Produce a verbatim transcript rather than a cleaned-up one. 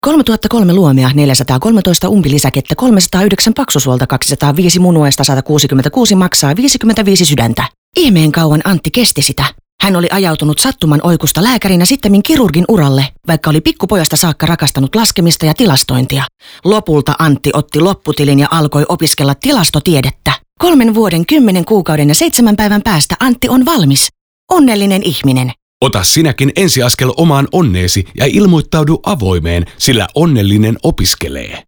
kolmetuhattakolme luomia, neljäsataakolmetoista umpilisäkettä, kolmesataayhdeksän paksusuolta, kaksisataaviisi munuaista, sata kuusikymmentäkuusi maksaa, viisikymmentäviisi sydäntä. Ihmeen kauan Antti kesti sitä. Hän oli ajautunut sattuman oikusta lääkärinä sittemmin kirurgin uralle, vaikka oli pikkupojasta saakka rakastanut laskemista ja tilastointia. Lopulta Antti otti lopputilin ja alkoi opiskella tilastotiedettä. Kolmen vuoden, kymmenen kuukauden ja seitsemän päivän päästä Antti on valmis. Onnellinen ihminen. Ota sinäkin ensiaskel omaan onneesi ja ilmoittaudu avoimeen, sillä onnellinen opiskelee.